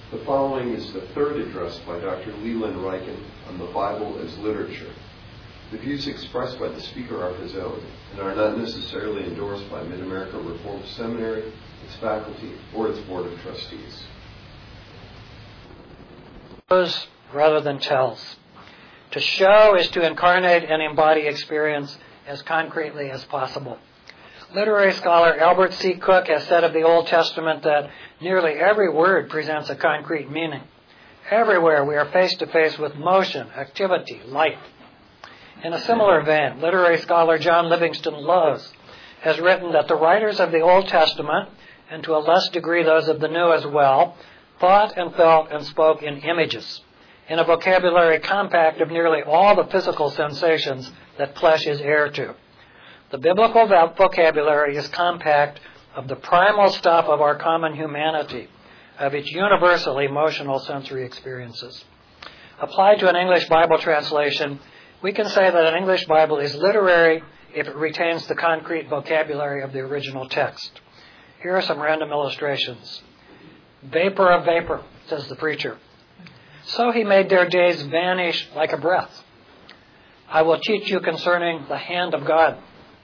The following is the third address by Dr. Leland Ryken on the Bible as literature. The views expressed by the speaker are his own and are not necessarily endorsed by Mid-America Reformed Seminary, its faculty, or its board of trustees. Shows rather than tells. To show is to incarnate and embody experience as concretely as possible. Literary scholar Albert C. Cook has said of the Old Testament that nearly every word presents a concrete meaning. Everywhere we are face to face with motion, activity, life. In a similar vein, literary scholar John Livingston Lowes has written that the writers of the Old Testament, and to a less degree those of the New as well, thought and felt and spoke in images, in a vocabulary compact of nearly all the physical sensations that flesh is heir to. The biblical vocabulary is compact of the primal stuff of our common humanity, of its universal emotional sensory experiences. Applied to an English Bible translation, we can say that an English Bible is literary if it retains the concrete vocabulary of the original text. Here are some random illustrations. Vapor of vapor, says the preacher. So he made their days vanish like a breath. I will teach you concerning the hand of God.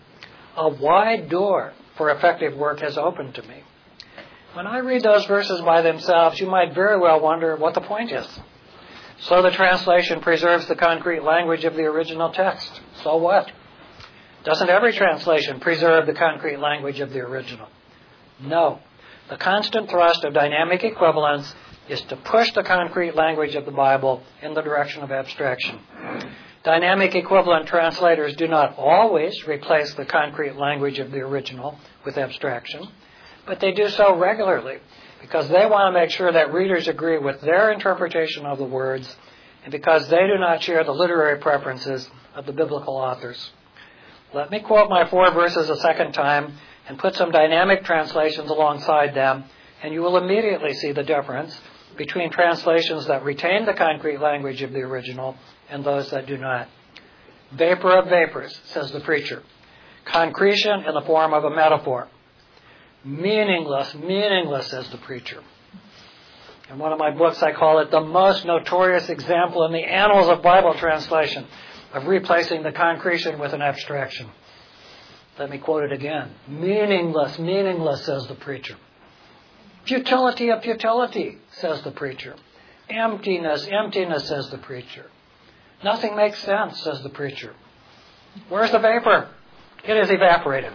A wide door for effective work has opened to me. When I read those verses by themselves, you might very well wonder what the point is. So the translation preserves the concrete language of the original text. So what? Doesn't every translation preserve the concrete language of the original? No. The constant thrust of dynamic equivalence is to push the concrete language of the Bible in the direction of abstraction. Dynamic equivalent translators do not always replace the concrete language of the original with abstraction, but they do so regularly because they want to make sure that readers agree with their interpretation of the words and because they do not share the literary preferences of the biblical authors. Let me quote my 4 verses a second time and put some dynamic translations alongside them, and you will immediately see the difference between translations that retain the concrete language of the original and those that do not. Vapor of vapors, says the preacher. Concretion in the form of a metaphor. Meaningless, meaningless, says the preacher. In one of my books, I call it the most notorious example in the annals of Bible translation of replacing the concretion with an abstraction. Let me quote it again. Meaningless, meaningless, says the preacher. Futility of futility, says the preacher. Emptiness, emptiness, says the preacher. Nothing makes sense, says the preacher. Where's the vapor? It is evaporated.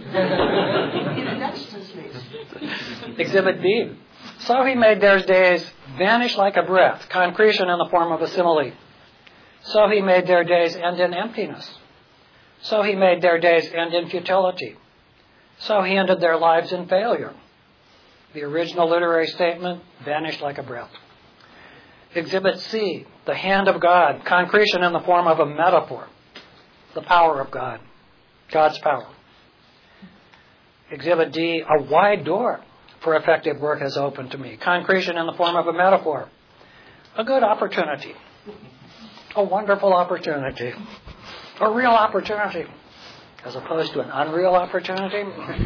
Exhibit B. So he made their days vanish like a breath, concretion in the form of a simile. So he made their days end in emptiness. So he made their days end in futility. So he ended their lives in failure. The original literary statement vanished like a breath. Exhibit C, the hand of God, concretion in the form of a metaphor, the power of God, God's power. Exhibit D, a wide door for effective work has opened to me, concretion in the form of a metaphor, a good opportunity, a wonderful opportunity, a real opportunity, as opposed to an unreal opportunity.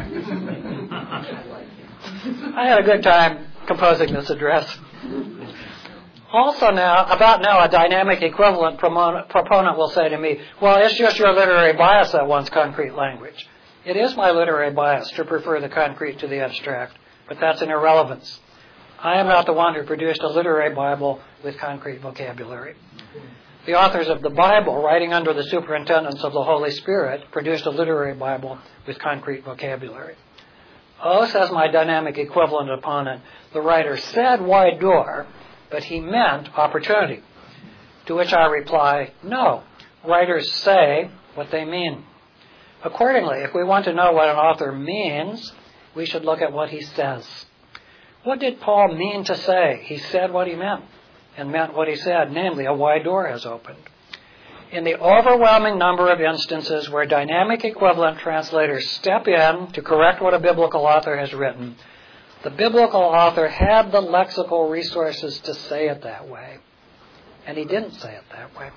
I had a good time composing this address. Also about now, a dynamic equivalent proponent will say to me, well, it's just your literary bias that wants concrete language. It is my literary bias to prefer the concrete to the abstract, but that's an irrelevance. I am not the one who produced a literary Bible with concrete vocabulary. The authors of the Bible, writing under the superintendence of the Holy Spirit, produced a literary Bible with concrete vocabulary. Oh, says my dynamic equivalent opponent, the writer said wide door, but he meant opportunity. To which I reply, no, writers say what they mean. Accordingly, if we want to know what an author means, we should look at what he says. What did Paul mean to say? He said what he meant, and meant what he said, namely, a wide door has opened. In the overwhelming number of instances where dynamic equivalent translators step in to correct what a biblical author has written, the biblical author had the lexical resources to say it that way, and he didn't say it that way.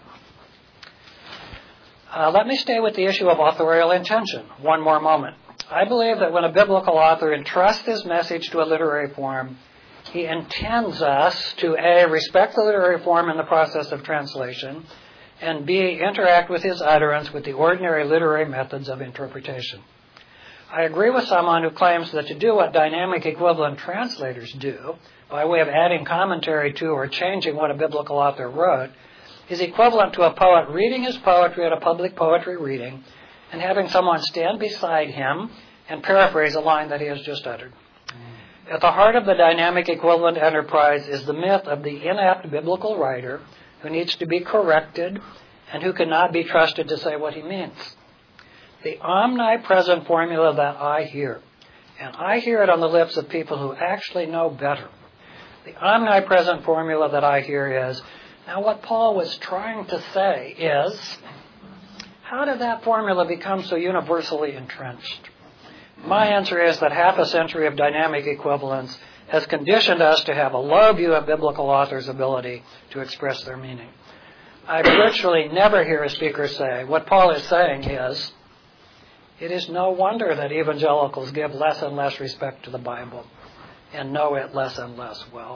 Let me stay with the issue of authorial intention one more moment. I believe that when a biblical author entrusts his message to a literary form, He intends us to A, respect the literary form in the process of translation, and B, interact with his utterance with the ordinary literary methods of interpretation. I agree with someone who claims that to do what dynamic equivalent translators do, by way of adding commentary to or changing what a biblical author wrote, is equivalent to a poet reading his poetry at a public poetry reading and having someone stand beside him and paraphrase a line that he has just uttered. At the heart of the dynamic equivalent enterprise is the myth of the inept biblical writer who needs to be corrected and who cannot be trusted to say what he means. The omnipresent formula that I hear, and I hear it on the lips of people who actually know better, the omnipresent formula that I hear is, now what Paul was trying to say is, how did that formula become so universally entrenched? My answer is that half a century of dynamic equivalence has conditioned us to have a low view of biblical authors' ability to express their meaning. I virtually never hear a speaker say, what Paul is saying is, it is no wonder that evangelicals give less and less respect to the Bible and know it less and less well.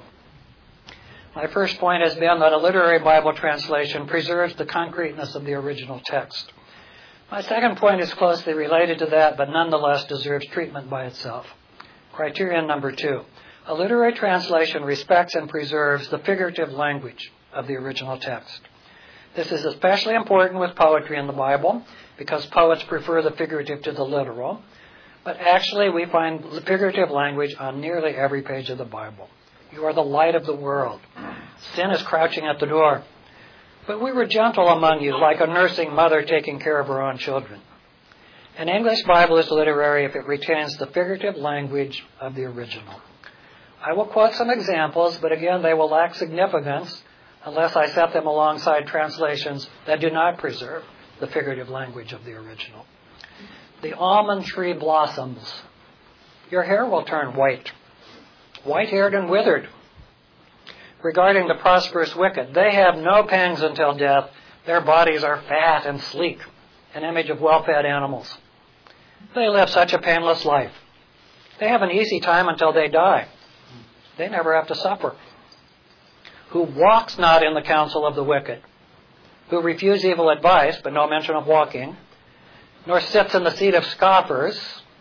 My first point has been that a literary Bible translation preserves the concreteness of the original text. My second point is closely related to that, but nonetheless deserves treatment by itself. Criterion number 2. A literary translation respects and preserves the figurative language of the original text. This is especially important with poetry in the Bible, because poets prefer the figurative to the literal. But actually, we find figurative language on nearly every page of the Bible. You are the light of the world. Sin is crouching at the door. But we were gentle among you, like a nursing mother taking care of her own children. An English Bible is literary if it retains the figurative language of the original. I will quote some examples, but again, they will lack significance unless I set them alongside translations that do not preserve the figurative language of the original. The almond tree blossoms. Your hair will turn white, white-haired and withered. Regarding the prosperous wicked, they have no pangs until death. Their bodies are fat and sleek, an image of well-fed animals. They live such a painless life. They have an easy time until they die. They never have to suffer. Who walks not in the counsel of the wicked, who refuse evil advice, but no mention of walking, nor sits in the seat of scoffers,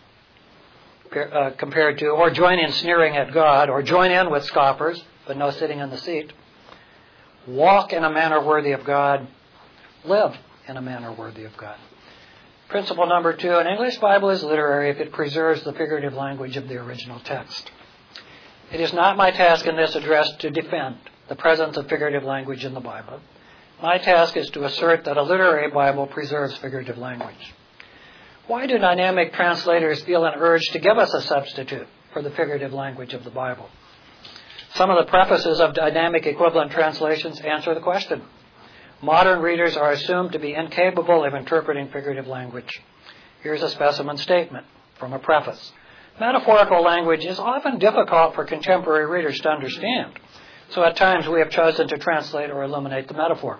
compared to, or join in sneering at God, or join in with scoffers, but no sitting in the seat. Walk in a manner worthy of God. Live in a manner worthy of God. Principle number 2, an English Bible is literary if it preserves the figurative language of the original text. It is not my task in this address to defend the presence of figurative language in the Bible. My task is to assert that a literary Bible preserves figurative language. Why do dynamic translators feel an urge to give us a substitute for the figurative language of the Bible? Some of the prefaces of dynamic equivalent translations answer the question. Modern readers are assumed to be incapable of interpreting figurative language. Here's a specimen statement from a preface. Metaphorical language is often difficult for contemporary readers to understand, so at times we have chosen to translate or eliminate the metaphor.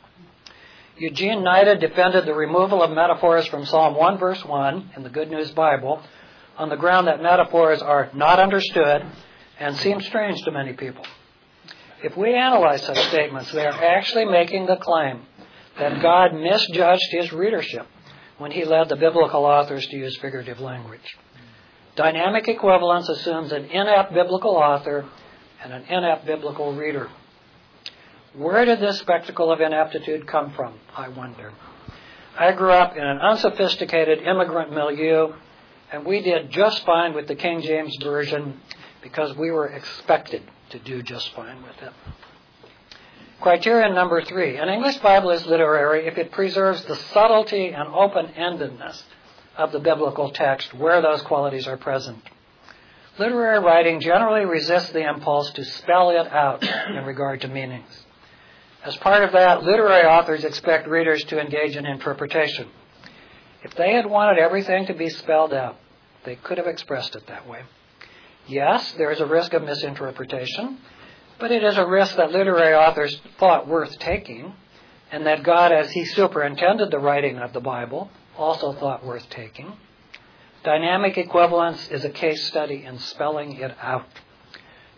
Eugene Nida defended the removal of metaphors from Psalm 1 verse 1 in the Good News Bible on the ground that metaphors are not understood and seem strange to many people. If we analyze such statements, they are actually making the claim that God misjudged his readership when he led the biblical authors to use figurative language. Dynamic equivalence assumes an inept biblical author and an inept biblical reader. Where did this spectacle of ineptitude come from, I wonder? I grew up in an unsophisticated immigrant milieu, and we did just fine with the King James Version because we were expected to do just fine with it. Criterion number 3. An English Bible is literary if it preserves the subtlety and open-endedness of the biblical text where those qualities are present. Literary writing generally resists the impulse to spell it out in regard to meanings. As part of that, literary authors expect readers to engage in interpretation. If they had wanted everything to be spelled out, they could have expressed it that way. Yes, there is a risk of misinterpretation, but it is a risk that literary authors thought worth taking, and that God, as he superintended the writing of the Bible, also thought worth taking. Dynamic equivalence is a case study in spelling it out.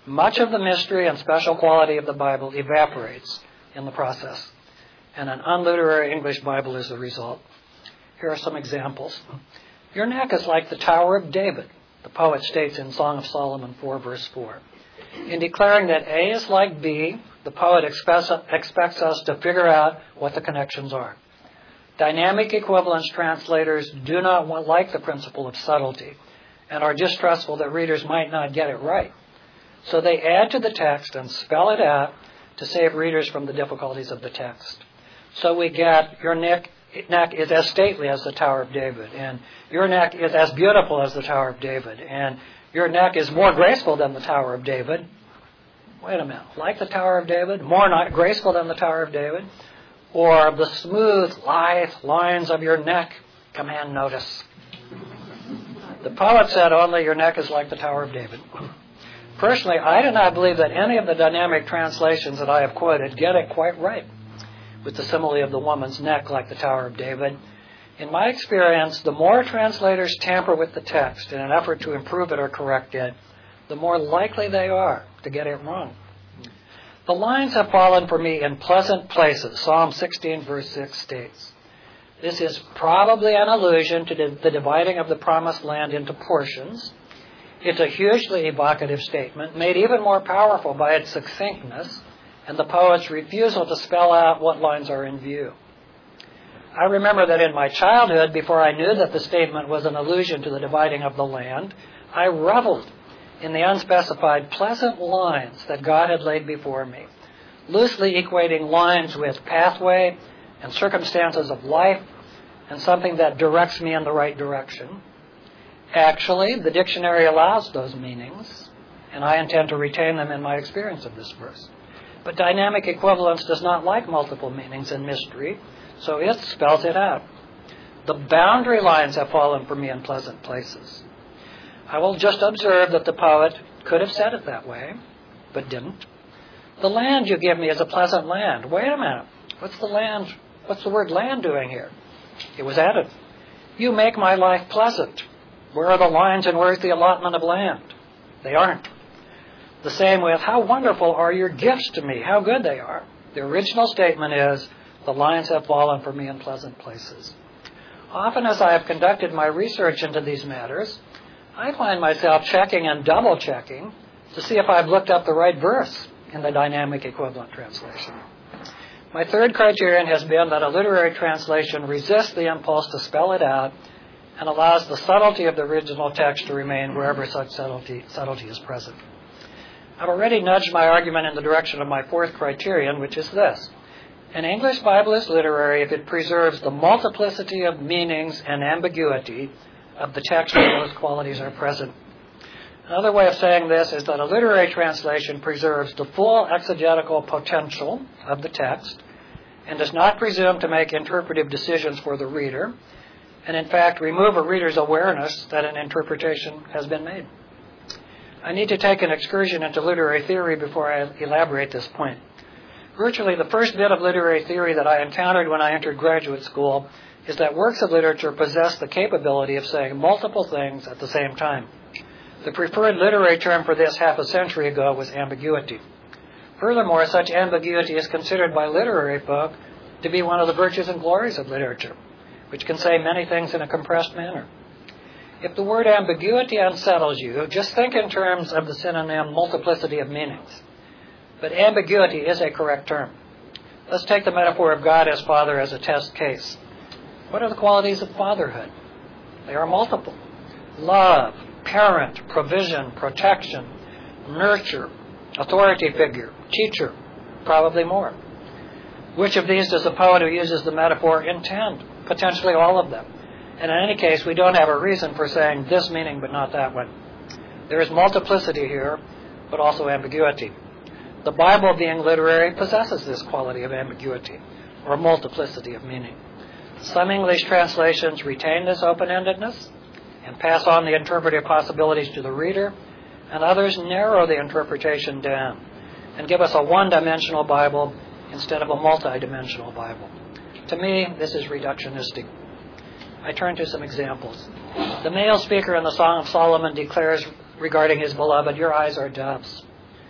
much of the mystery and special quality of the Bible evaporates in the process, and an unliterary English Bible is the result. Here are some examples. Your neck is like the Tower of David, the poet states in Song of Solomon 4, verse 4. In declaring that A is like B, the poet expects us to figure out what the connections are. Dynamic equivalence translators do not like the principle of subtlety and are distrustful that readers might not get it right. So they add to the text and spell it out to save readers from the difficulties of the text. So we get, your neck is as stately as the Tower of David, and your neck is as beautiful as the Tower of David, and your neck is more graceful than the Tower of David. Wait a minute, like the Tower of David? More not graceful than the Tower of David? Or the smooth, lithe lines of your neck command notice. The poet said only your neck is like the Tower of David. Personally, I do not believe that any of the dynamic translations that I have quoted get it quite right, with the simile of the woman's neck like the Tower of David. In my experience, the more translators tamper with the text in an effort to improve it or correct it, the more likely they are to get it wrong. The lines have fallen for me in pleasant places, Psalm 16, verse 6 states. This is probably an allusion to the dividing of the promised land into portions. It's a hugely evocative statement, made even more powerful by its succinctness and the poet's refusal to spell out what lines are in view. I remember that in my childhood, before I knew that the statement was an allusion to the dividing of the land, I reveled in the unspecified pleasant lines that God had laid before me, loosely equating lines with pathway and circumstances of life and something that directs me in the right direction. Actually, the dictionary allows those meanings, and I intend to retain them in my experience of this verse. But dynamic equivalence does not like multiple meanings and mystery, so it spells it out. The boundary lines have fallen for me in pleasant places. I will just observe that the poet could have said it that way, but didn't. The land you give me is a pleasant land. Wait a minute. What's the word land doing here? It was added. You make my life pleasant. Where are the lines and where's the allotment of land? They aren't. The same with, how wonderful are your gifts to me, how good they are. The original statement is, the lines have fallen for me in pleasant places. Often as I have conducted my research into these matters, I find myself checking and double-checking to see if I've looked up the right verse in the dynamic equivalent translation. My third criterion has been that a literary translation resists the impulse to spell it out and allows the subtlety of the original text to remain wherever such subtlety is present. I've already nudged my argument in the direction of my fourth criterion, which is this. An English Bible is literary if it preserves the multiplicity of meanings and ambiguity of the text where those qualities are present. Another way of saying this is that a literary translation preserves the full exegetical potential of the text and does not presume to make interpretive decisions for the reader, and in fact remove a reader's awareness that an interpretation has been made. I need to take an excursion into literary theory before I elaborate this point. Virtually the first bit of literary theory that I encountered when I entered graduate school is that works of literature possess the capability of saying multiple things at the same time. The preferred literary term for this half a century ago was ambiguity. Furthermore, such ambiguity is considered by literary folk to be one of the virtues and glories of literature, which can say many things in a compressed manner. If the word ambiguity unsettles you, just think in terms of the synonym multiplicity of meanings. But ambiguity is a correct term. Let's take the metaphor of God as Father as a test case. What are the qualities of fatherhood? They are multiple. Love, parent, provision, protection, nurture, authority figure, teacher, probably more. Which of these does the poet who uses the metaphor intend? Potentially all of them. And in any case, we don't have a reason for saying this meaning but not that one. There is multiplicity here, but also ambiguity. The Bible, being literary, possesses this quality of ambiguity, or multiplicity of meaning. Some English translations retain this open-endedness and pass on the interpretive possibilities to the reader, and others narrow the interpretation down and give us a one-dimensional Bible instead of a multi-dimensional Bible. To me, this is reductionistic. I turn to some examples. The male speaker in the Song of Solomon declares regarding his beloved, your eyes are doves.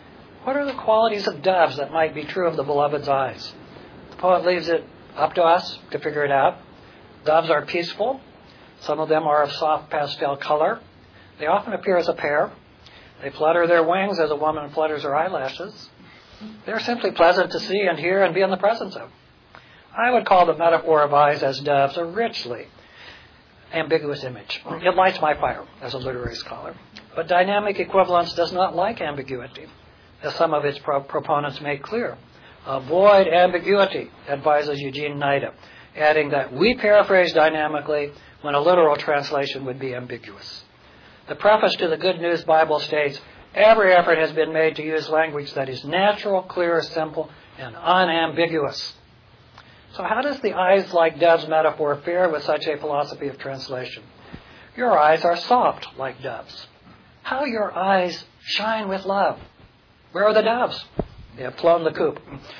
What are the qualities of doves that might be true of the beloved's eyes? The poet leaves it up to us to figure it out. Doves are peaceful. Some of them are of soft pastel color. They often appear as a pair. They flutter their wings as a woman flutters her eyelashes. They're simply pleasant to see and hear and be in the presence of. I would call the metaphor of eyes as doves a richly ambiguous image. It lights my fire as a literary scholar. But dynamic equivalence does not like ambiguity, as some of its proponents make clear. Avoid ambiguity, advises Eugene Nida, adding that we paraphrase dynamically when a literal translation would be ambiguous. The preface to the Good News Bible states, every effort has been made to use language that is natural, clear, simple, and unambiguous. So how does the eyes like doves metaphor fare with such a philosophy of translation? Your eyes are soft like doves. How your eyes shine with love. Where are the doves? They have flown the coop.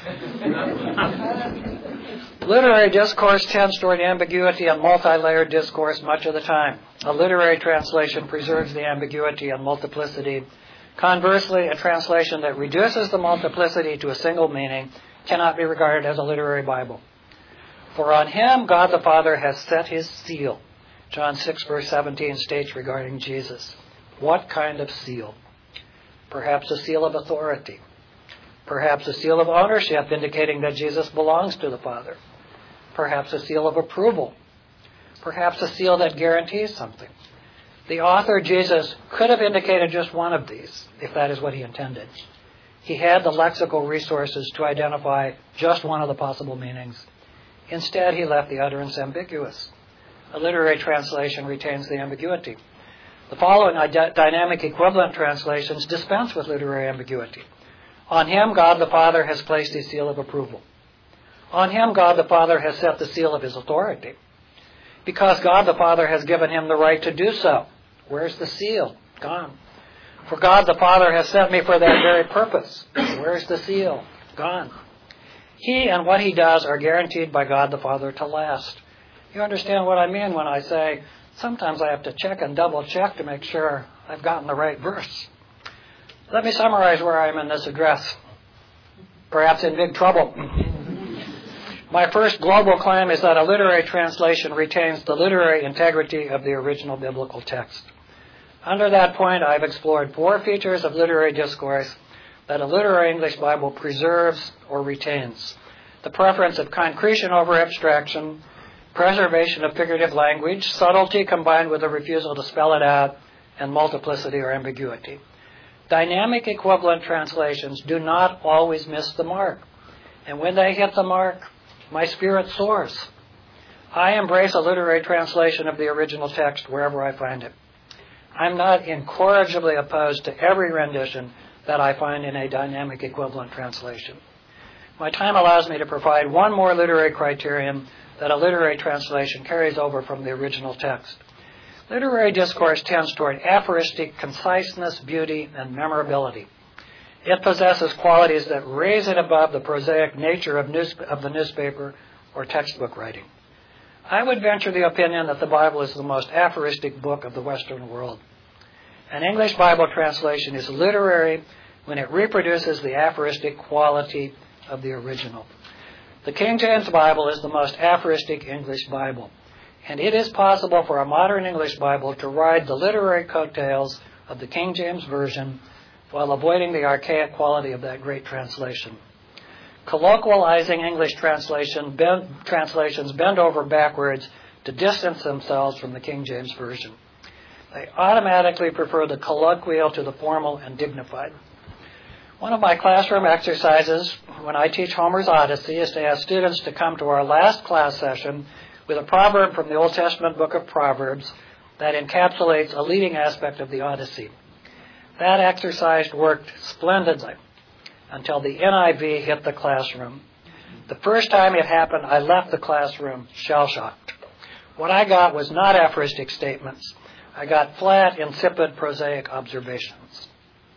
Literary discourse tends toward ambiguity and multi-layered discourse much of the time. A literary translation preserves the ambiguity and multiplicity. Conversely, a translation that reduces the multiplicity to a single meaning cannot be regarded as a literary Bible. For on him God the Father has set his seal. John 6 verse 17 states regarding Jesus. What kind of seal? Perhaps a seal of authority. Perhaps a seal of ownership indicating that Jesus belongs to the Father. Perhaps a seal of approval. Perhaps a seal that guarantees something. The author, Jesus, could have indicated just one of these, if that is what he intended. He had the lexical resources to identify just one of the possible meanings. Instead, he left the utterance ambiguous. A literary translation retains the ambiguity. The following dynamic equivalent translations dispense with literary ambiguity. On him, God the Father has placed his seal of approval. On him, God the Father has set the seal of his authority. Because God the Father has given him the right to do so. Where's the seal? Gone. For God the Father has sent me for that very purpose. Where's the seal? Gone. He and what he does are guaranteed by God the Father to last. You understand what I mean when I say, sometimes I have to check and double check to make sure I've gotten the right verse. Let me summarize where I am in this address. Perhaps in big trouble. My first global claim is that a literary translation retains the literary integrity of the original biblical text. Under that point, I've explored 4 features of literary discourse that a literary English Bible preserves or retains. The preference of concretion over abstraction, preservation of figurative language, subtlety combined with a refusal to spell it out, and multiplicity or ambiguity. Dynamic equivalent translations do not always miss the mark. And when they hit the mark, my spirit soars. I embrace a literary translation of the original text wherever I find it. I'm not incorrigibly opposed to every rendition that I find in a dynamic equivalent translation. My time allows me to provide one more literary criterion that a literary translation carries over from the original text. Literary discourse tends toward aphoristic conciseness, beauty, and memorability. It possesses qualities that raise it above the prosaic nature of the newspaper or textbook writing. I would venture the opinion that the Bible is the most aphoristic book of the Western world. An English Bible translation is literary when it reproduces the aphoristic quality of the original. The King James Bible is the most aphoristic English Bible, and it is possible for a modern English Bible to ride the literary coattails of the King James Version while avoiding the archaic quality of that great translation. Colloquializing English translations bend over backwards to distance themselves from the King James Version. They automatically prefer the colloquial to the formal and dignified. One of my classroom exercises when I teach Homer's Odyssey is to ask students to come to our last class session with a proverb from the Old Testament book of Proverbs that encapsulates a leading aspect of the Odyssey. That exercise worked splendidly until the NIV hit the classroom. The first time it happened, I left the classroom shell-shocked. What I got was not aphoristic statements. I got flat, insipid, prosaic observations.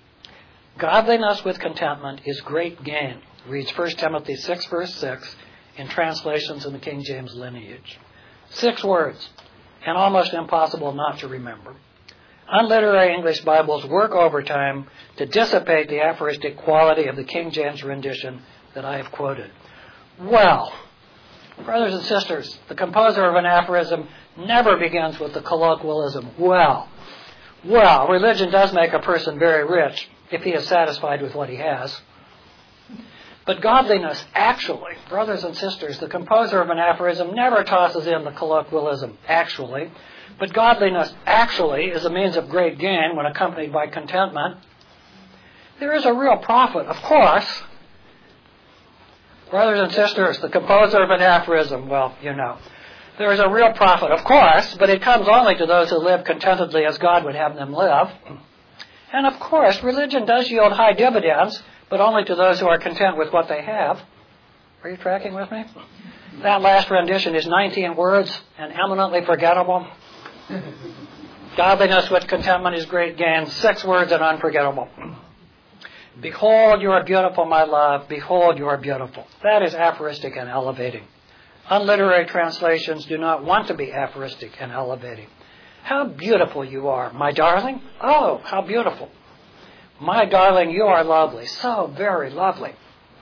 Godliness with contentment is great gain, reads 1 Timothy 6, verse 6, in translations in the King James lineage. 6 words, and almost impossible not to remember. Unliterary English Bibles work overtime to dissipate the aphoristic quality of the King James rendition that I have quoted. Well, brothers and sisters, the composer of an aphorism never begins with the colloquialism, well, religion does make a person very rich if he is satisfied with what he has. But godliness actually, brothers and sisters, the composer of an aphorism never tosses in the colloquialism actually, but godliness actually is a means of great gain when accompanied by contentment. There is a real profit, of course. Brothers and sisters, the composer of an aphorism, well, you know. There is a real profit, of course, but it comes only to those who live contentedly as God would have them live. And of course, religion does yield high dividends, but only to those who are content with what they have. Are you tracking with me? That last rendition is 19 words and eminently forgettable. Godliness with contentment is great gain. 6 words and unforgettable. Behold, you are beautiful, my love. Behold, you are beautiful. That is aphoristic and elevating. Unliterary translations do not want to be aphoristic and elevating. How beautiful you are, my darling. Oh, how beautiful. My darling, you are lovely. So very lovely.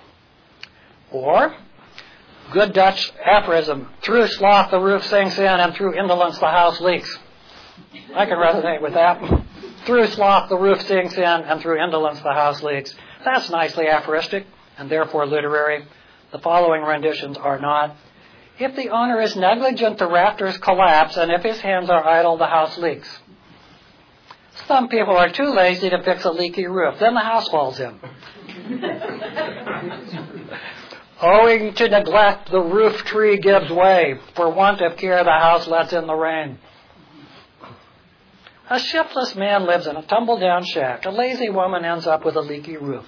Or, good Dutch aphorism, through sloth the roof sinks in and through indolence the house leaks. I can resonate with that. Through sloth the roof sinks in and through indolence the house leaks. That's nicely aphoristic and therefore literary. The following renditions are not. If the owner is negligent, the rafters collapse, and if his hands are idle, the house leaks. Some people are too lazy to fix a leaky roof. Then the house falls in. Owing to neglect, the roof tree gives way. For want of care, the house lets in the rain. A shiftless man lives in a tumble-down shack. A lazy woman ends up with a leaky roof.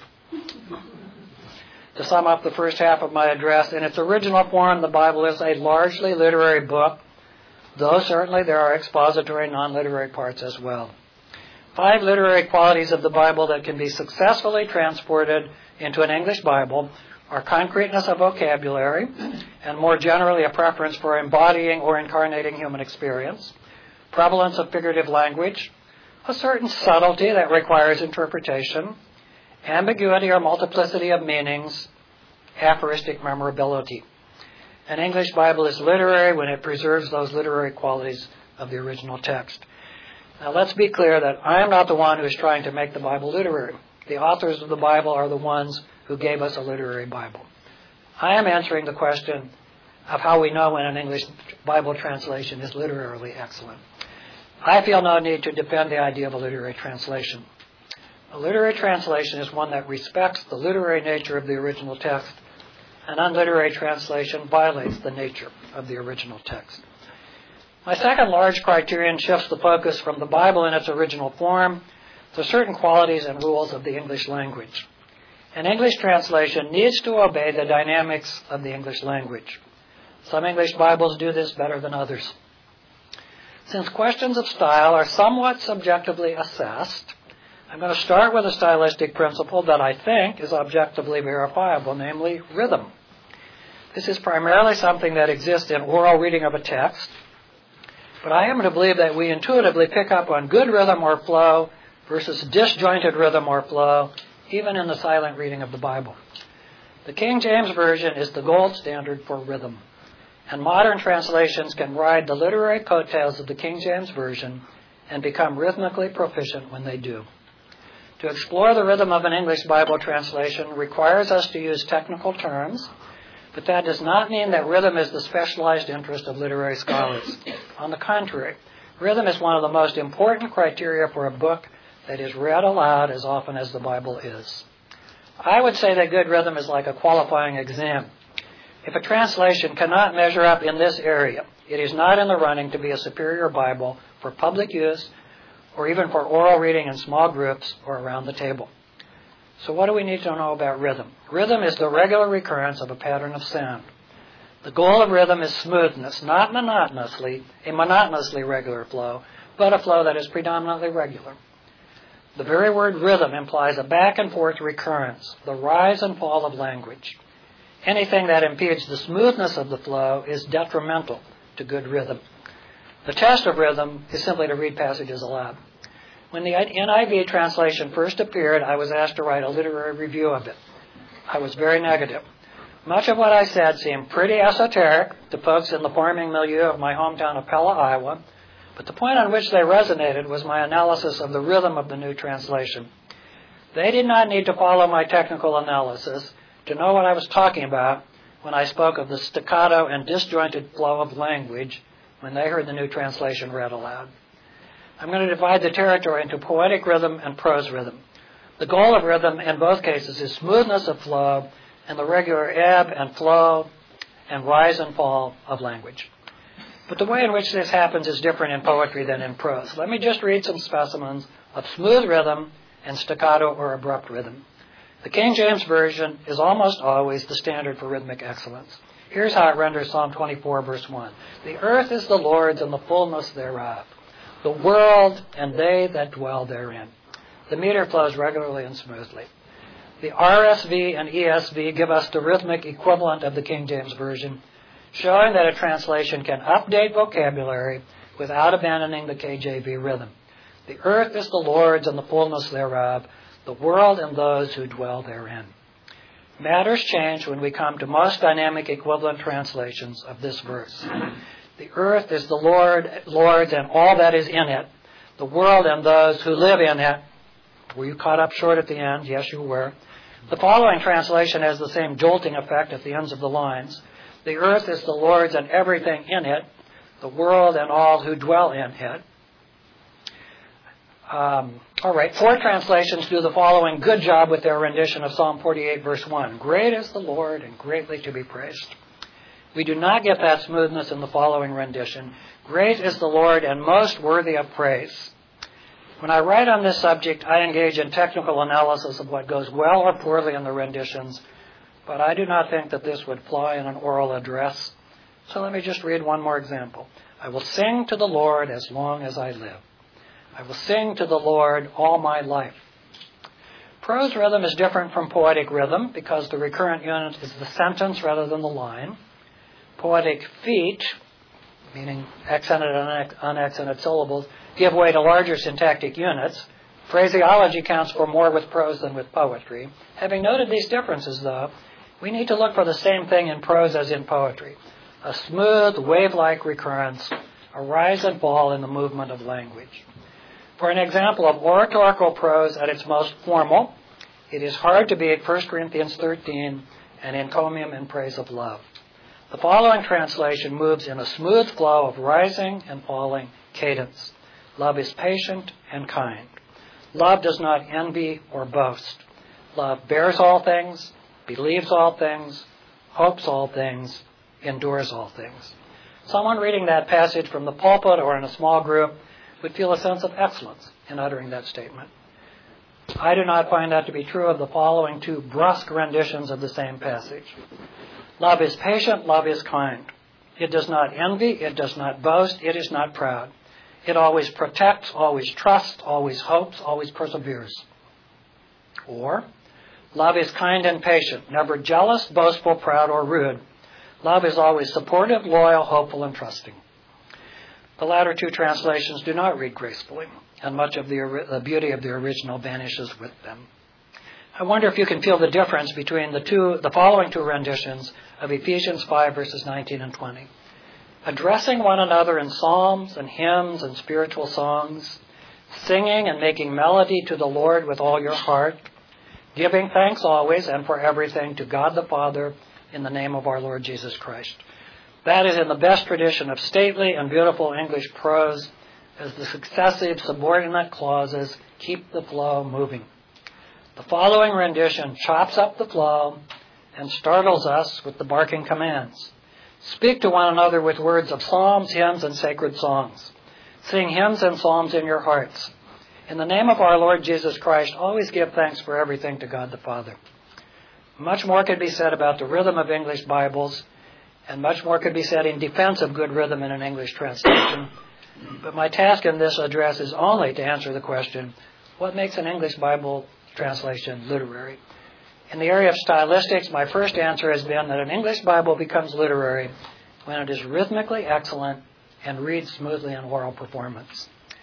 To sum up the first half of my address, in its original form, the Bible is a largely literary book, though certainly there are expository non-literary parts as well. 5 literary qualities of the Bible that can be successfully transported into an English Bible are concreteness of vocabulary, and more generally a preference for embodying or incarnating human experience, prevalence of figurative language, a certain subtlety that requires interpretation, ambiguity or multiplicity of meanings, aphoristic memorability. An English Bible is literary when it preserves those literary qualities of the original text. Now let's be clear that I am not the one who is trying to make the Bible literary. The authors of the Bible are the ones who gave us a literary Bible. I am answering the question of how we know when an English Bible translation is literarily excellent. I feel no need to defend the idea of a literary translation. A literary translation is one that respects the literary nature of the original text. An unliterary translation violates the nature of the original text. My second large criterion shifts the focus from the Bible in its original form to certain qualities and rules of the English language. An English translation needs to obey the dynamics of the English language. Some English Bibles do this better than others. Since questions of style are somewhat subjectively assessed, I'm going to start with a stylistic principle that I think is objectively verifiable, namely rhythm. This is primarily something that exists in oral reading of a text, but I happen to believe that we intuitively pick up on good rhythm or flow versus disjointed rhythm or flow, even in the silent reading of the Bible. The King James Version is the gold standard for rhythm, and modern translations can ride the literary coattails of the King James Version and become rhythmically proficient when they do. To explore the rhythm of an English Bible translation requires us to use technical terms, but that does not mean that rhythm is the specialized interest of literary scholars. On the contrary, rhythm is one of the most important criteria for a book that is read aloud as often as the Bible is. I would say that good rhythm is like a qualifying exam. If a translation cannot measure up in this area, it is not in the running to be a superior Bible for public use or even for oral reading in small groups or around the table. So what do we need to know about rhythm? Rhythm is the regular recurrence of a pattern of sound. The goal of rhythm is smoothness, not a monotonously regular flow, but a flow that is predominantly regular. The very word rhythm implies a back and forth recurrence, the rise and fall of language. Anything that impedes the smoothness of the flow is detrimental to good rhythm. The test of rhythm is simply to read passages aloud. When the NIV translation first appeared, I was asked to write a literary review of it. I was very negative. Much of what I said seemed pretty esoteric to folks in the farming milieu of my hometown of Pella, Iowa, but the point on which they resonated was my analysis of the rhythm of the new translation. They did not need to follow my technical analysis to know what I was talking about when I spoke of the staccato and disjointed flow of language when they heard the new translation read aloud. I'm going to divide the territory into poetic rhythm and prose rhythm. The goal of rhythm in both cases is smoothness of flow and the regular ebb and flow and rise and fall of language. But the way in which this happens is different in poetry than in prose. Let me just read some specimens of smooth rhythm and staccato or abrupt rhythm. The King James Version is almost always the standard for rhythmic excellence. Here's how it renders Psalm 24, verse 1. The earth is the Lord's and the fullness thereof, the world and they that dwell therein. The meter flows regularly and smoothly. The RSV and ESV give us the rhythmic equivalent of the King James Version, showing that a translation can update vocabulary without abandoning the KJV rhythm. The earth is the Lord's and the fullness thereof, the world and those who dwell therein. Matters change when we come to most dynamic equivalent translations of this verse. The earth is the Lord's and all that is in it, the world and those who live in it. Were you caught up short at the end? Yes, you were. The following translation has the same jolting effect at the ends of the lines. The earth is the Lord's and everything in it, the world and all who dwell in it. All right, 4 translations do the following good job with their rendition of Psalm 48, verse 1. Great is the Lord and greatly to be praised. We do not get that smoothness in the following rendition. Great is the Lord and most worthy of praise. When I write on this subject, I engage in technical analysis of what goes well or poorly in the renditions, but I do not think that this would fly in an oral address. So let me just read one more example. I will sing to the Lord as long as I live. I will sing to the Lord all my life. Prose rhythm is different from poetic rhythm because the recurrent unit is the sentence rather than the line. Poetic feet, meaning accented and unaccented syllables, give way to larger syntactic units. Phraseology counts for more with prose than with poetry. Having noted these differences, though, we need to look for the same thing in prose as in poetry. A smooth, wave-like recurrence, a rise and fall in the movement of language. For an example of oratorical prose at its most formal, it is hard to beat 1 Corinthians 13 and encomium in praise of love. The following translation moves in a smooth flow of rising and falling cadence. Love is patient and kind. Love does not envy or boast. Love bears all things, believes all things, hopes all things, endures all things. Someone reading that passage from the pulpit or in a small group would feel a sense of excellence in uttering that statement. I do not find that to be true of the following 2 brusque renditions of the same passage. Love is patient, love is kind. It does not envy, it does not boast, it is not proud. It always protects, always trusts, always hopes, always perseveres. Or, love is kind and patient, never jealous, boastful, proud, or rude. Love is always supportive, loyal, hopeful, and trusting. The latter 2 translations do not read gracefully, and much of the beauty of the original vanishes with them. I wonder if you can feel the difference between the following 2 renditions of Ephesians 5, verses 19 and 20. Addressing one another in psalms and hymns and spiritual songs, singing and making melody to the Lord with all your heart, giving thanks always and for everything to God the Father in the name of our Lord Jesus Christ. That is in the best tradition of stately and beautiful English prose, as the successive subordinate clauses keep the flow moving. The following rendition chops up the flow and startles us with the barking commands. Speak to one another with words of psalms, hymns, and sacred songs. Sing hymns and psalms in your hearts. In the name of our Lord Jesus Christ, always give thanks for everything to God the Father. Much more could be said about the rhythm of English Bibles, and much more could be said in defense of good rhythm in an English translation. But my task in this address is only to answer the question, what makes an English Bible translation literary? In the area of stylistics, my first answer has been that an English Bible becomes literary when it is rhythmically excellent and reads smoothly in oral performance.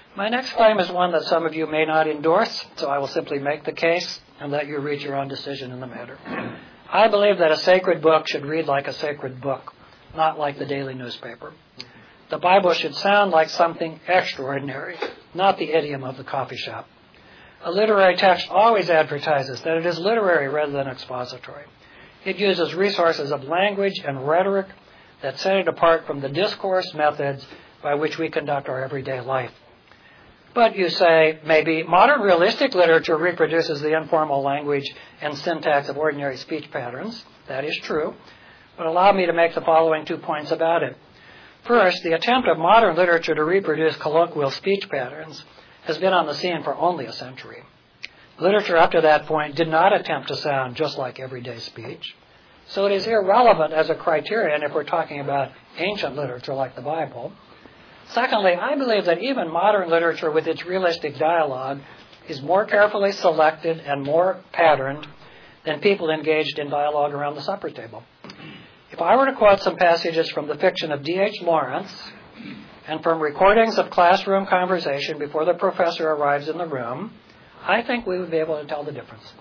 My next claim is one that some of you may not endorse, so I will simply make the case and let you reach your own decision in the matter. I believe that a sacred book should read like a sacred book, not like the daily newspaper. The Bible should sound like something extraordinary, not the idiom of the coffee shop. A literary text always advertises that it is literary rather than expository. It uses resources of language and rhetoric that set it apart from the discourse methods by which we conduct our everyday life. But you say, maybe modern realistic literature reproduces the informal language and syntax of ordinary speech patterns. That is true. But allow me to make the following 2 points about it. First, the attempt of modern literature to reproduce colloquial speech patterns has been on the scene for only a century. Literature up to that point did not attempt to sound just like everyday speech. So it is irrelevant as a criterion if we're talking about ancient literature like the Bible. Secondly, I believe that even modern literature with its realistic dialogue is more carefully selected and more patterned than people engaged in dialogue around the supper table. If I were to quote some passages from the fiction of D.H. Lawrence and from recordings of classroom conversation before the professor arrives in the room, I think we would be able to tell the difference.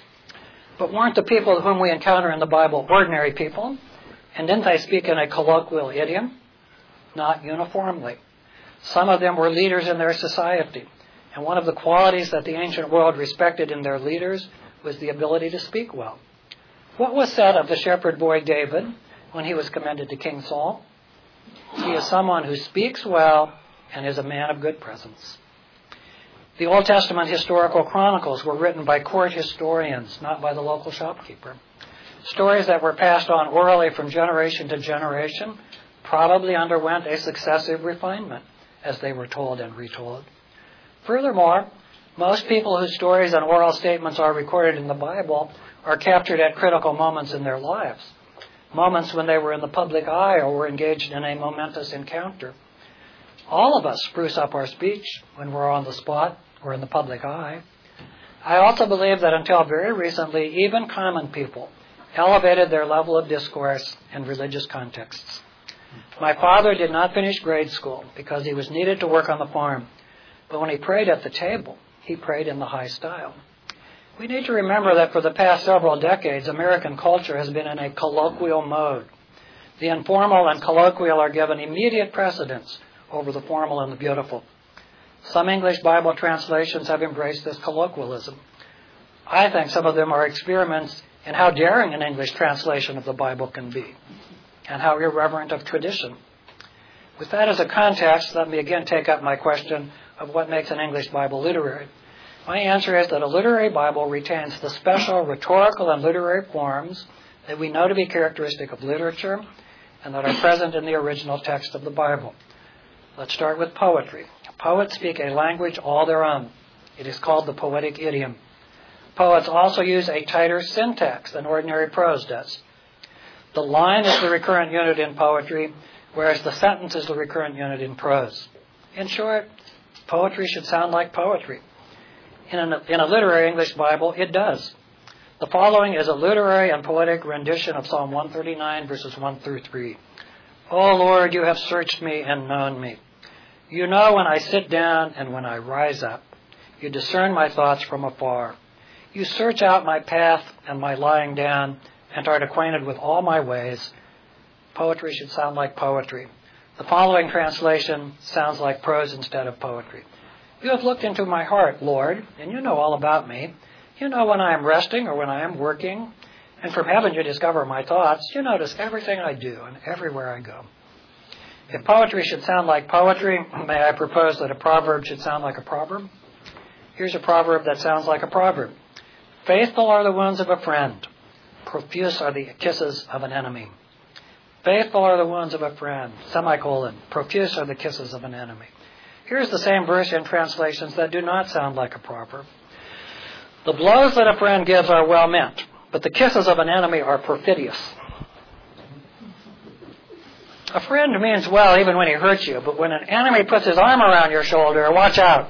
But weren't the people whom we encounter in the Bible ordinary people? And didn't they speak in a colloquial idiom? Not uniformly. Some of them were leaders in their society. And one of the qualities that the ancient world respected in their leaders was the ability to speak well. What was said of the shepherd boy David when he was commended to King Saul? He is someone who speaks well and is a man of good presence. The Old Testament historical chronicles were written by court historians, not by the local shopkeeper. Stories that were passed on orally from generation to generation probably underwent a successive refinement as they were told and retold. Furthermore, most people whose stories and oral statements are recorded in the Bible are captured at critical moments in their lives, moments when they were in the public eye or were engaged in a momentous encounter. All of us spruce up our speech when we're on the spot or in the public eye. I also believe that until very recently, even common people elevated their level of discourse in religious contexts. My father did not finish grade school because he was needed to work on the farm. But when he prayed at the table, he prayed in the high style. We need to remember that for the past several decades, American culture has been in a colloquial mode. The informal and colloquial are given immediate precedence over the formal and the beautiful. Some English Bible translations have embraced this colloquialism. I think some of them are experiments in how daring an English translation of the Bible can be, and how irreverent of tradition. With that as a context, let me again take up my question of what makes an English Bible literary. My answer is that a literary Bible retains the special rhetorical and literary forms that we know to be characteristic of literature and that are present in the original text of the Bible. Let's start with poetry. Poets speak a language all their own. It is called the poetic idiom. Poets also use a tighter syntax than ordinary prose does. The line is the recurrent unit in poetry, whereas the sentence is the recurrent unit in prose. In short, poetry should sound like poetry. In a literary English Bible, it does. The following is a literary and poetic rendition of Psalm 139, verses 1 through 3. O Lord, you have searched me and known me. You know when I sit down and when I rise up. You discern my thoughts from afar. You search out my path and my lying down and art acquainted with all my ways. Poetry should sound like poetry. The following translation sounds like prose instead of poetry. You have looked into my heart, Lord, and you know all about me. You know when I am resting or when I am working. And from heaven you discover my thoughts. You notice everything I do and everywhere I go. If poetry should sound like poetry, may I propose that a proverb should sound like a proverb? Here's a proverb that sounds like a proverb. Faithful are the wounds of a friend. Profuse are the kisses of an enemy. Faithful are the wounds of a friend. Semicolon. Profuse are the kisses of an enemy. Here's the same verse in translations that do not sound like a proverb. The blows that a friend gives are well meant, but the kisses of an enemy are perfidious. A friend means well even when he hurts you, but when an enemy puts his arm around your shoulder, watch out.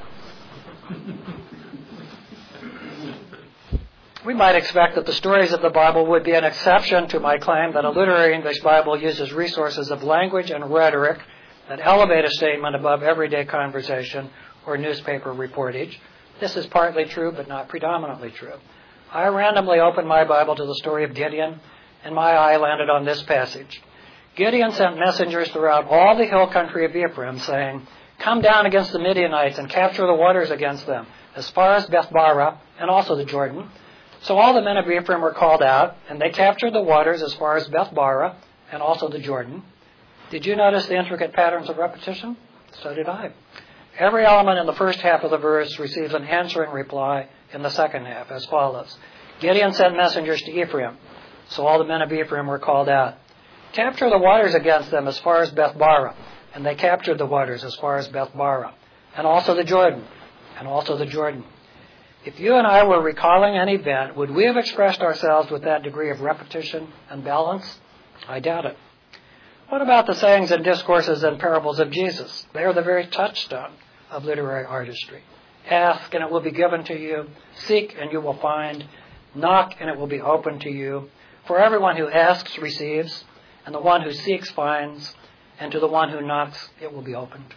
We might expect that the stories of the Bible would be an exception to my claim that a literary English Bible uses resources of language and rhetoric that elevate a statement above everyday conversation or newspaper reportage. This is partly true, but not predominantly true. I randomly opened my Bible to the story of Gideon, and my eye landed on this passage. Gideon sent messengers throughout all the hill country of Ephraim, saying, "Come down against the Midianites and capture the waters against them, as far as Beth-barah and also the Jordan." So all the men of Ephraim were called out, and they captured the waters as far as Beth-barah and also the Jordan. Did you notice the intricate patterns of repetition? So did I. Every element in the first half of the verse receives an answering reply in the second half, as follows. Gideon sent messengers to Ephraim, so all the men of Ephraim were called out. Capture the waters against them as far as Beth-barah, and they captured the waters as far as Beth-barah, and also the Jordan, and also the Jordan. If you and I were recalling an event, would we have expressed ourselves with that degree of repetition and balance? I doubt it. What about the sayings and discourses and parables of Jesus? They are the very touchstone of literary artistry. Ask, and it will be given to you. Seek, and you will find. Knock, and it will be opened to you. For everyone who asks receives, and the one who seeks finds, and to the one who knocks it will be opened.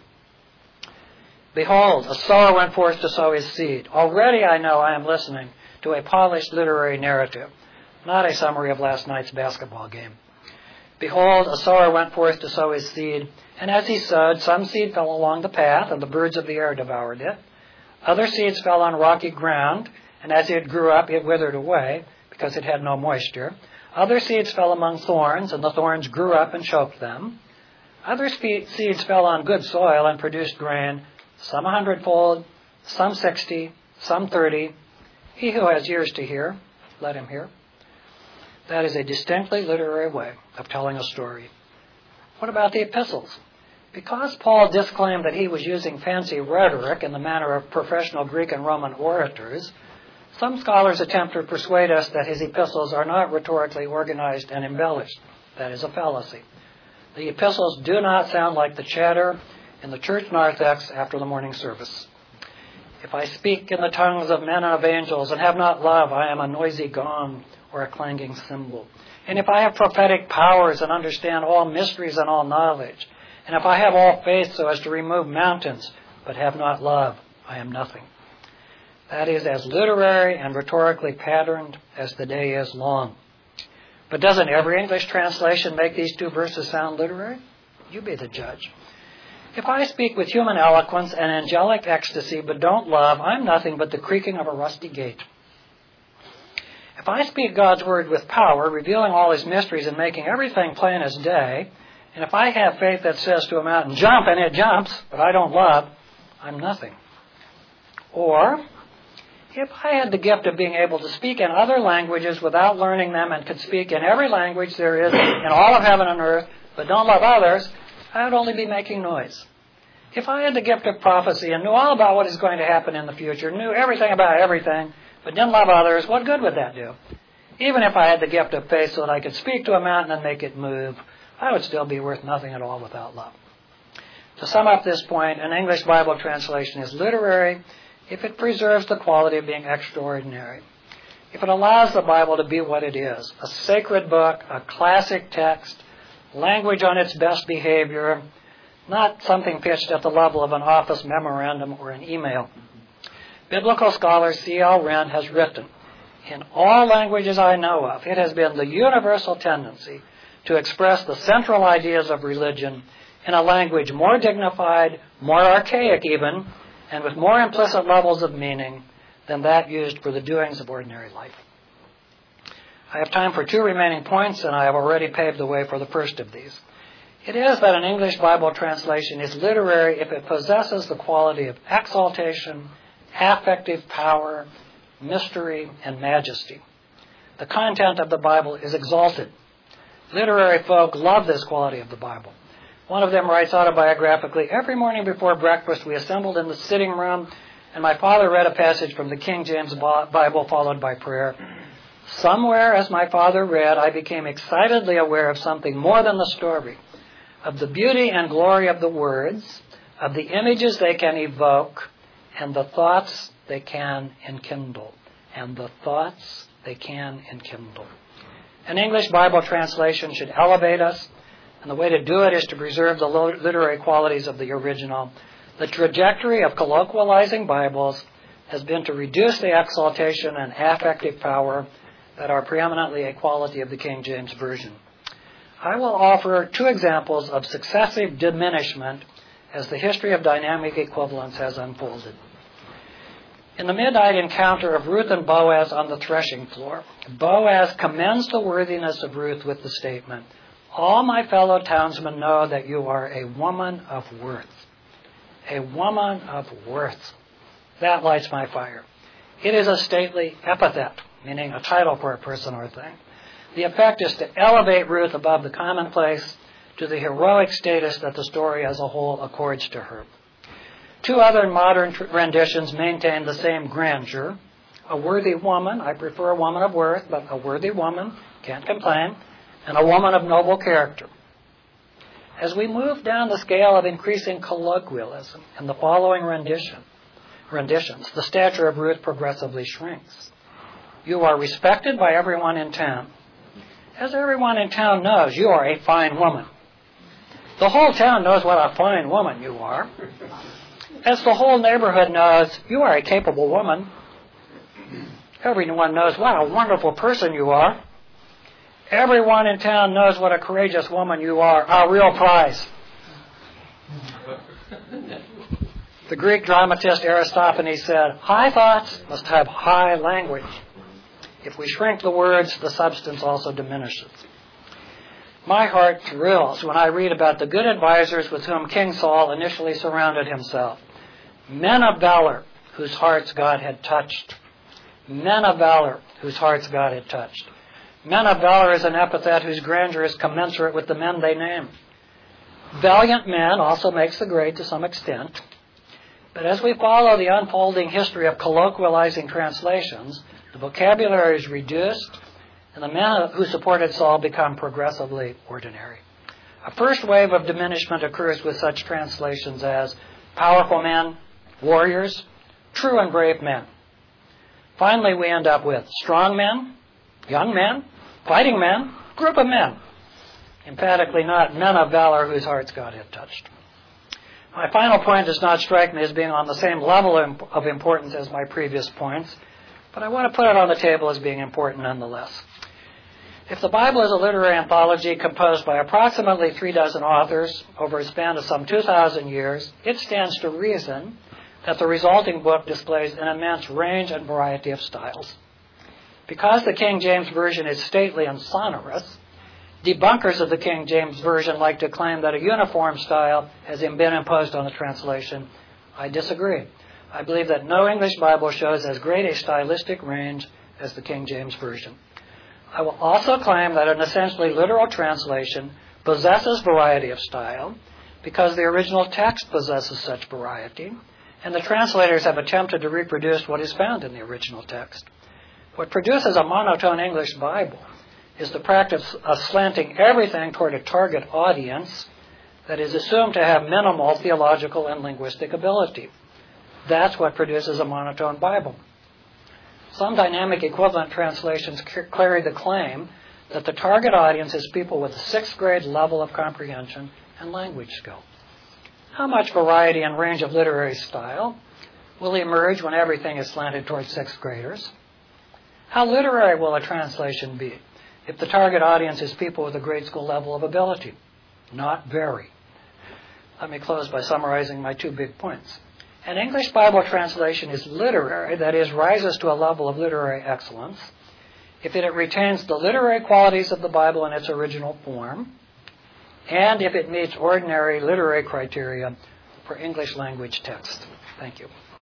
Behold, a sower went forth to sow his seed. Already I know I am listening to a polished literary narrative, not a summary of last night's basketball game. Behold, a sower went forth to sow his seed, and as he sowed, some seed fell along the path, and the birds of the air devoured it. Other seeds fell on rocky ground, and as it grew up, it withered away, because it had no moisture. Other seeds fell among thorns, and the thorns grew up and choked them. Other seeds fell on good soil and produced grain, some 100-fold, some 60, some 30. He who has ears to hear, let him hear. That is a distinctly literary way of telling a story. What about the epistles? Because Paul disclaimed that he was using fancy rhetoric in the manner of professional Greek and Roman orators, some scholars attempt to persuade us that his epistles are not rhetorically organized and embellished. That is a fallacy. The epistles do not sound like the chatter in the church narthex after the morning service. If I speak in the tongues of men and of angels and have not love, I am a noisy gong or a clanging cymbal. And if I have prophetic powers and understand all mysteries and all knowledge, and if I have all faith so as to remove mountains, but have not love, I am nothing. That is as literary and rhetorically patterned as the day is long. But doesn't every English translation make these two verses sound literary? You be the judge. If I speak with human eloquence and angelic ecstasy but don't love, I'm nothing but the creaking of a rusty gate. If I speak God's word with power, revealing all his mysteries and making everything plain as day, and if I have faith that says to a mountain, jump, and it jumps, but I don't love, I'm nothing. Or, if I had the gift of being able to speak in other languages without learning them and could speak in every language there is in all of heaven and earth, but don't love others, I would only be making noise. If I had the gift of prophecy and knew all about what is going to happen in the future, knew everything about everything, but didn't love others, what good would that do? Even if I had the gift of faith so that I could speak to a mountain and make it move, I would still be worth nothing at all without love. To sum up this point, an English Bible translation is literary if it preserves the quality of being extraordinary. If it allows the Bible to be what it is, a sacred book, a classic text, language on its best behavior, not something pitched at the level of an office memorandum or an email. Biblical scholar C.L. Wren has written, in all languages I know of, it has been the universal tendency to express the central ideas of religion in a language more dignified, more archaic even, and with more implicit levels of meaning than that used for the doings of ordinary life. I have time for two remaining points, and I have already paved the way for the first of these. It is that an English Bible translation is literary if it possesses the quality of exaltation, affective power, mystery, and majesty. The content of the Bible is exalted. Literary folk love this quality of the Bible. One of them writes autobiographically, every morning before breakfast we assembled in the sitting room, and my father read a passage from the King James Bible followed by prayer. Somewhere, as my father read, I became excitedly aware of something more than the story, of the beauty and glory of the words, of the images they can evoke, and the thoughts they can enkindle. And the thoughts they can enkindle. An English Bible translation should elevate us, and the way to do it is to preserve the literary qualities of the original, The trajectory of colloquializing Bibles has been to reduce the exaltation and affective power that are preeminently a quality of the King James Version. I will offer 2 examples of successive diminishment as the history of dynamic equivalence has unfolded. In the midnight encounter of Ruth and Boaz on the threshing floor, Boaz commends the worthiness of Ruth with the statement, "All my fellow townsmen know that you are a woman of worth." A woman of worth. That lights my fire. It is a stately epithet, meaning a title for a person or thing. The effect is to elevate Ruth above the commonplace to the heroic status that the story as a whole accords to her. 2 other modern renditions maintain the same grandeur. A worthy woman, I prefer a woman of worth, but a worthy woman, can't complain, and a woman of noble character. As we move down the scale of increasing colloquialism in the following renditions, the stature of Ruth progressively shrinks. You are respected by everyone in town. As everyone in town knows, you are a fine woman. The whole town knows what a fine woman you are. As the whole neighborhood knows, you are a capable woman. Everyone knows what a wonderful person you are. Everyone in town knows what a courageous woman you are, a real prize. The Greek dramatist Aristophanes said, high thoughts must have high language. If we shrink the words, the substance also diminishes. My heart thrills when I read about the good advisors with whom King Saul initially surrounded himself. Men of valor whose hearts God had touched. Men of valor whose hearts God had touched. Men of valor is an epithet whose grandeur is commensurate with the men they name. Valiant men also makes the grade to some extent. But as we follow the unfolding history of colloquializing translations, the vocabulary is reduced, and the men who supported Saul become progressively ordinary. A first wave of diminishment occurs with such translations as powerful men, warriors, true and brave men. Finally, we end up with strong men, young men, fighting men, group of men. Emphatically not men of valor whose hearts God had touched. My final point does not strike me as being on the same level of importance as my previous points, but I want to put it on the table as being important nonetheless. If the Bible is a literary anthology composed by approximately 36 authors over a span of some 2,000 years, it stands to reason that the resulting book displays an immense range and variety of styles. Because the King James Version is stately and sonorous, debunkers of the King James Version like to claim that a uniform style has been imposed on the translation. I disagree. I believe that no English Bible shows as great a stylistic range as the King James Version. I will also claim that an essentially literal translation possesses variety of style because the original text possesses such variety, and the translators have attempted to reproduce what is found in the original text. What produces a monotone English Bible is the practice of slanting everything toward a target audience that is assumed to have minimal theological and linguistic ability. That's what produces a monotone Bible. Some dynamic equivalent translations carry the claim that the target audience is people with a 6th grade level of comprehension and language skill. How much variety and range of literary style will emerge when everything is slanted towards 6th graders? How literary will a translation be if the target audience is people with a grade school level of ability? Not very. Let me close by summarizing my 2 big points. An English Bible translation is literary, that is, rises to a level of literary excellence, if it retains the literary qualities of the Bible in its original form, and if it meets ordinary literary criteria for English language text. Thank you.